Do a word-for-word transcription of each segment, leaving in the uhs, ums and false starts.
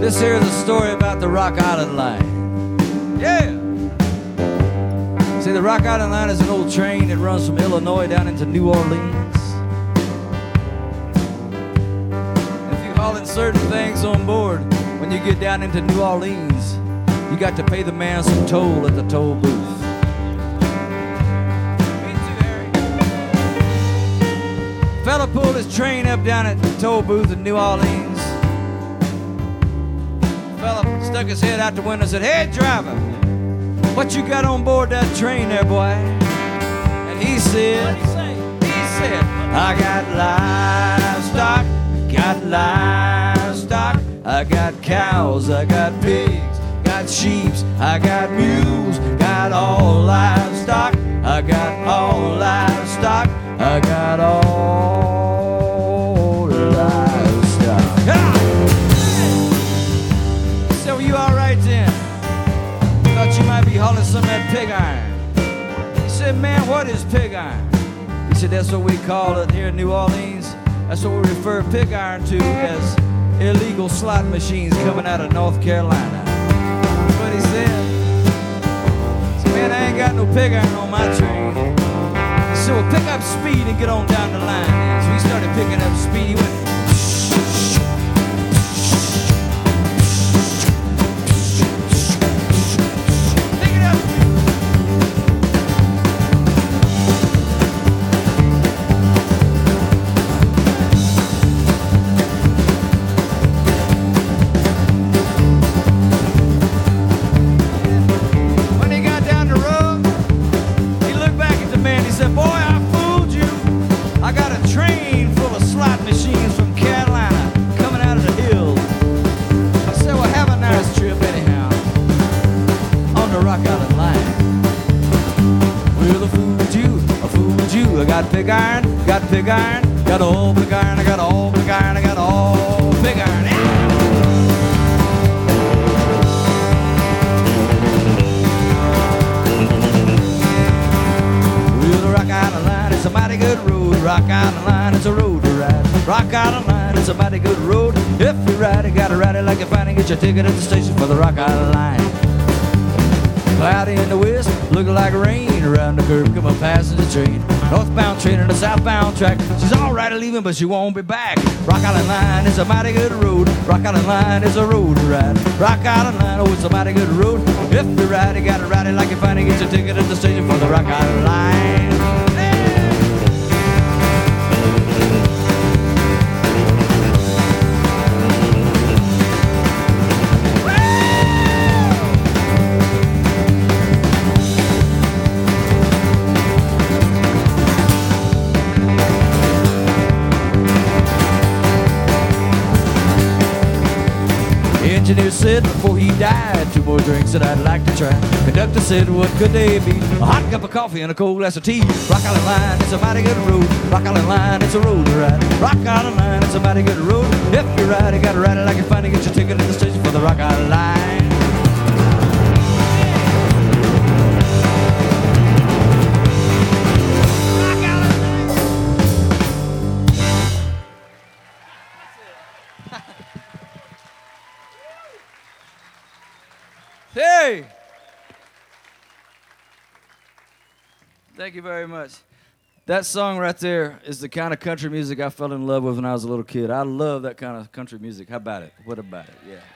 This here is a story about the Rock Island Line. Yeah! See, the Rock Island Line is an old train that runs from Illinois down into New Orleans. If you haul in certain things on board, when you get down into New Orleans, you got to pay the man some toll at the toll booth. Me too, Harry. Fella pulled his train up down at the toll booth in New Orleans. Fella stuck his head out the window and said, "Hey, driver, what you got on board that train there, boy?" And he said, he said, "I got livestock, got livestock. I got cows, I got pigs, got sheep, I got mules, got all livestock. I got all livestock, I got all livestock." Ah! So you all right then? Thought you might be hauling some of that pig iron. He said, "Man, what is pig iron?" He said, "That's what we call it here in New Orleans. That's what we refer pig iron to as illegal slot machines coming out of North Carolina." That's what he said. He said, "Man, I ain't got no pig iron on my train." He said, "Well, pick up speed and get on down the line." And so he started picking up speed. He went, "Pig iron, got pig iron, got all pig iron, I got all pig iron, I got all pig iron." Yeah. Well, the Rock Island Line is a mighty good road. Rock Island Line is a road to ride. Rock Island Line is a mighty good road. If you ride it, gotta ride it like you find it. Get your ticket at the station for the Rock Island Line. Cloudy in the west, looking like rain. Around the curve come a passenger train. Northbound train on the southbound track. She's alright leaving, but she won't be back. Rock Island Line is a mighty good road. Rock Island Line is a road to ride. Rock Island Line, oh, it's a mighty good road. If you ride it, gotta ride it like you find it. Get your ticket at the station for the Rock Island Line. Engineer said before he died, two more drinks that I'd like to try. Conductor said, what could they be? A hot cup of coffee and a cold glass of tea. Rock Island Line, it's a mighty good road. Rock Island Line, it's a road to ride. Rock Island Line, it's a mighty good road. If you ride it, gotta ride it like you find it. Get your ticket at the station for the Rock Island Line. Hey! Thank you very much. That song right there is the kind of country music I fell in love with when I was a little kid. I love that kind of country music. How about it? What about it? Yeah.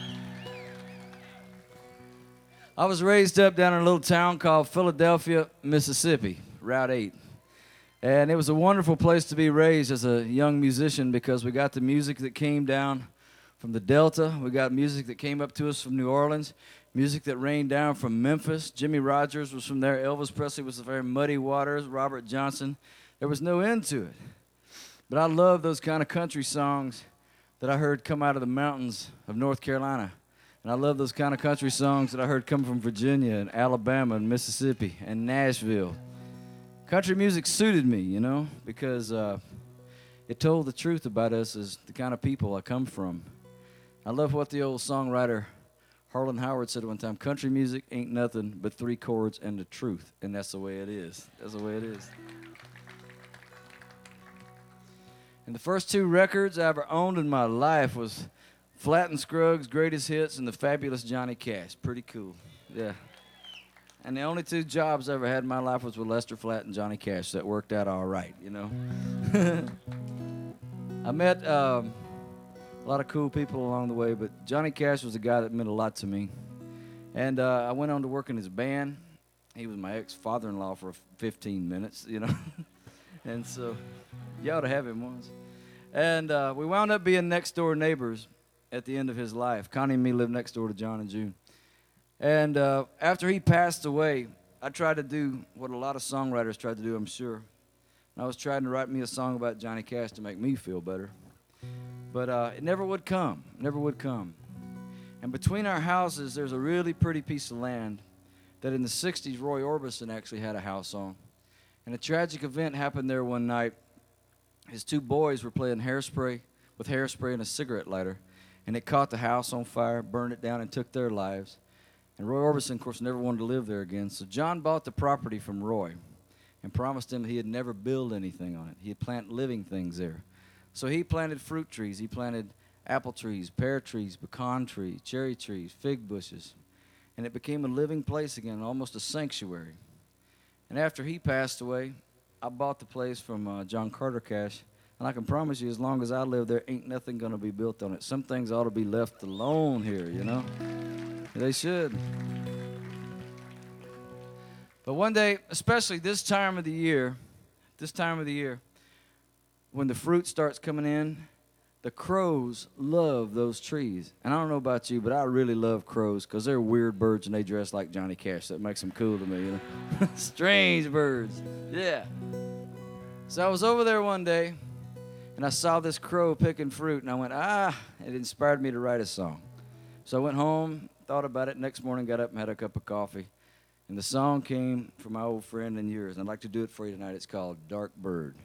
I was raised up down in a little town called Philadelphia, Mississippi, Route eight. And it was a wonderful place to be raised as a young musician because we got the music that came down from the Delta. We got music that came up to us from New Orleans. Music that rained down from Memphis. Jimmy Rogers was from there. Elvis Presley was the very Muddy Waters. Robert Johnson. There was no end to it. But I love those kind of country songs that I heard come out of the mountains of North Carolina. And I love those kind of country songs that I heard come from Virginia and Alabama and Mississippi and Nashville. Country music suited me, you know, because uh, it told the truth about us as the kind of people I come from. I love what the old songwriter Harlan Howard said one time, country music ain't nothing but three chords and the truth. And that's the way it is. That's the way it is. And the first two records I ever owned in my life was Flatt and Scruggs, Greatest Hits, and the Fabulous Johnny Cash. Pretty cool. Yeah. And the only two jobs I ever had in my life was with Lester Flatt and Johnny Cash. So that worked out all right, you know. I met um, a lot of cool people along the way, but Johnny Cash was a guy that meant a lot to me. And uh, I went on to work in his band. He was my ex-father-in-law for fifteen minutes, you know. And so you ought to have him once. And uh, we wound up being next-door neighbors at the end of his life. Connie and me lived next door to John and June. And uh, after he passed away, I tried to do what a lot of songwriters tried to do, I'm sure. And I was trying to write me a song about Johnny Cash to make me feel better. But uh, it never would come, never would come. And between our houses, there's a really pretty piece of land that in the sixties, Roy Orbison actually had a house on. And a tragic event happened there one night. His two boys were playing hairspray with hairspray and a cigarette lighter. And it caught the house on fire, burned it down, and took their lives. And Roy Orbison, of course, never wanted to live there again. So John bought the property from Roy and promised him he had never build anything on it. He'd plant living things there. So he planted fruit trees. He planted apple trees, pear trees, pecan trees, cherry trees, fig bushes. And it became a living place again, almost a sanctuary. And after he passed away, I bought the place from uh, John Carter Cash. And I can promise you, as long as I live there, ain't nothing going to be built on it. Some things ought to be left alone here, you know? They should. But one day, especially this time of the year, this time of the year, when the fruit starts coming in, the crows love those trees. And I don't know about you, but I really love crows because they're weird birds and they dress like Johnny Cash. That makes them cool to me, you know? Strange birds. Yeah. So I was over there one day, and I saw this crow picking fruit, and I went, ah, it inspired me to write a song. So I went home, thought about it. Next morning, got up and had a cup of coffee. And the song came from my old friend and yours. And I'd like to do it for you tonight. It's called Dark Bird.